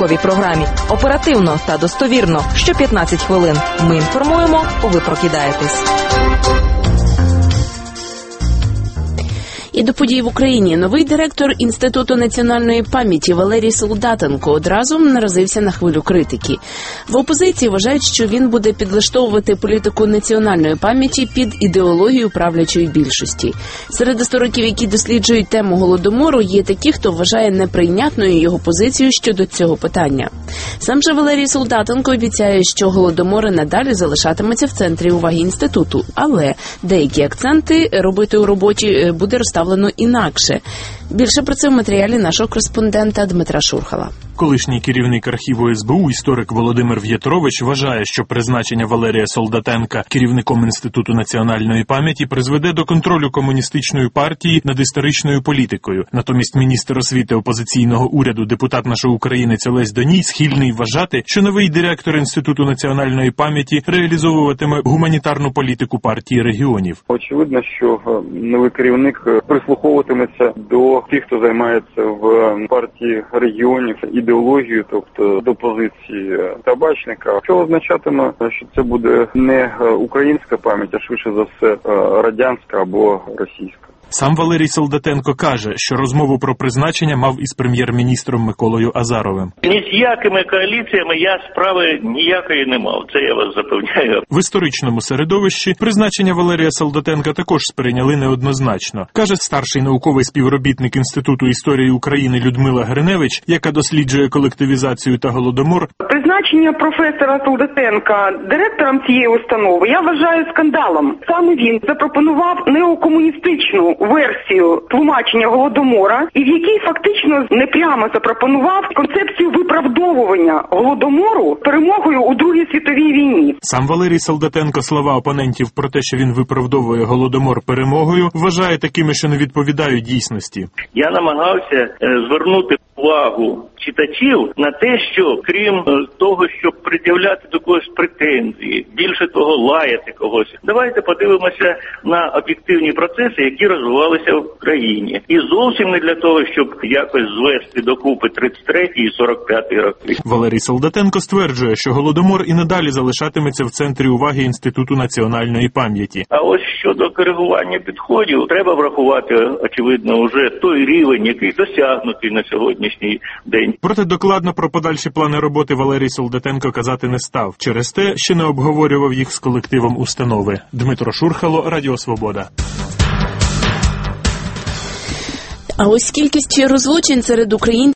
ранковій програмі. Оперативно та достовірно. Що 15 хвилин. Ми інформуємо, ви прокидаєтесь. І до подій в Україні. Новий директор Інституту національної пам'яті Валерій Солдатенко одразу наразився на хвилю критики. В опозиції вважають, що він буде підлаштовувати політику національної пам'яті під ідеологію правлячої більшості. Серед істориків, які досліджують тему Голодомору, є такі, хто вважає неприйнятною його позицію щодо цього питання. Сам же Валерій Солдатенко обіцяє, що Голодомор надалі залишатиметься в центрі уваги інституту, але деякі акценти робити у роботі буде розставлено інакше. Більше про це в матеріалі нашого кореспондента Дмитра Шурхала. Колишній керівник архіву СБУ, історик Володимир В'ятрович, вважає, що призначення Валерія Солдатенка керівником Інституту національної пам'яті призведе до контролю комуністичної партії над історичною політикою. Натомість міністр освіти опозиційного уряду, депутат нашої українець Олесь Доній, схильний вважати, що новий директор Інституту національної пам'яті реалізовуватиме гуманітарну політику партії регіонів. Очевидно, що новий керівник прислуховуватиметься до тих, хто займається в партії регіонів ідеологією, тобто до позиції Табачника, що означатиме, що це буде не українська пам'ять, а швидше за все радянська або російська. Сам Валерій Солдатенко каже, що розмову про призначення мав із прем'єр-міністром Миколою Азаровим. Ні з якими коаліціями я справи ніякої не мав, це я вас запевняю. В історичному середовищі призначення Валерія Солдатенка також сприйняли неоднозначно. Каже старший науковий співробітник Інституту історії України Людмила Гриневич, яка досліджує колективізацію та Голодомор. Призначення професора Солдатенка директором цієї установи я вважаю скандалом. Саме він запропонував неокомуністичну версію тлумачення Голодомора, і в якій фактично непрямо запропонував концепцію виправдовування Голодомору перемогою у Другій світовій війні. Сам Валерій Солдатенко слова опонентів про те, що він виправдовує Голодомор перемогою, вважає такими, що не відповідають дійсності. Я намагався звернути увагу читачів на те, що крім того, щоб пред'являти до когось претензії, більше того, лаяти когось, давайте подивимося на об'єктивні процеси, які розвивалися в країні. І зовсім не для того, щоб якось звести докупи 33-й і 45-й роки. Валерій Солдатенко стверджує, що Голодомор і надалі залишатиметься в центрі уваги Інституту національної пам'яті. А ось щодо коригування підходів, треба врахувати, очевидно, вже той рівень, який досягнутий на сьогоднішній день. Проте докладно про подальші плани роботи Валерій Солдатенко казати не став. Через те, що не обговорював їх з колективом установи. Дмитро Шурхало, Радіо Свобода. А ось кількість розлучень серед українців